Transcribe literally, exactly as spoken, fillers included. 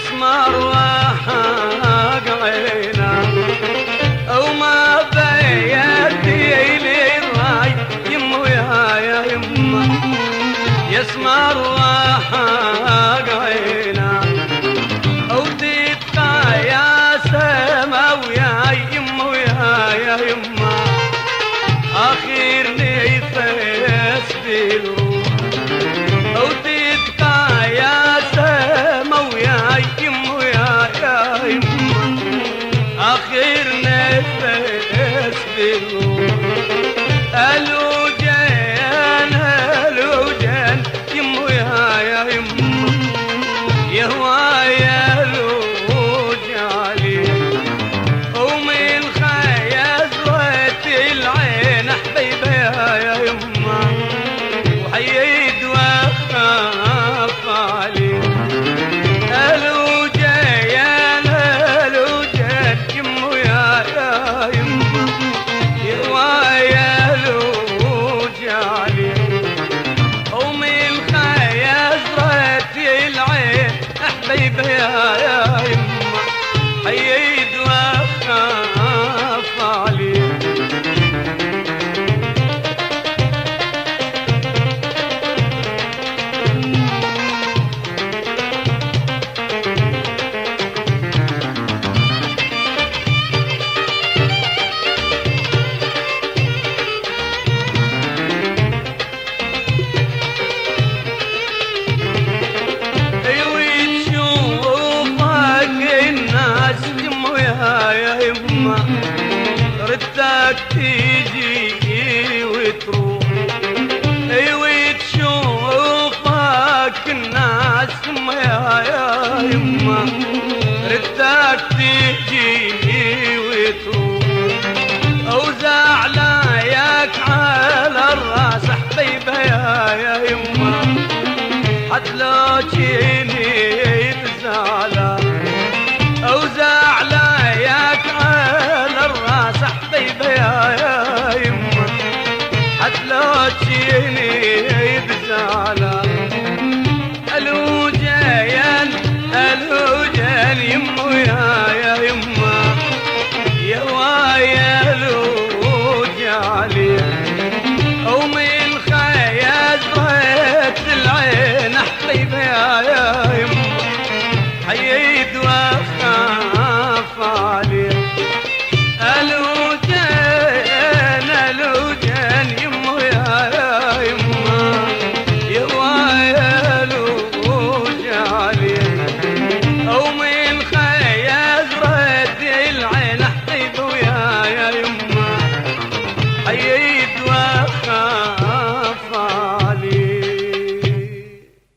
يسمر وحق عينا وما بيدي لي الراي يمه يا يمه يسمر وحق عينا وتبقى يا سما ويا يمه يا يمه آخر نفس بالروح وتبقى يا سما ويا يمه يا يمه آخر نفس بالروح الوجان الوجان يمه يا يمه يهوى يا لوج عليه ومن خيزرة العين حبيبي يا يمه وحيد واخاف عليه الوجان الوجان يمه يا يا يمه يهوى يا لوج عليه ومن خيزرة العين حبيبي يا يا يمه حيد واخاف عليه ردك تيجي وتروح ايوه تشوفك الناس يما يا يما ردك تيجي وتروح وزعلاياك على الراس حبيبه يا يا يما حتى لو جيني بزعلان وزعلاياك على الراس حبيبه يا يا يمه حتى لو تجيني بزعلان الوجان الوجان يمه يا يا يمه يا ويا لوج عليه ومن خيزرة العين حبيبه يا يا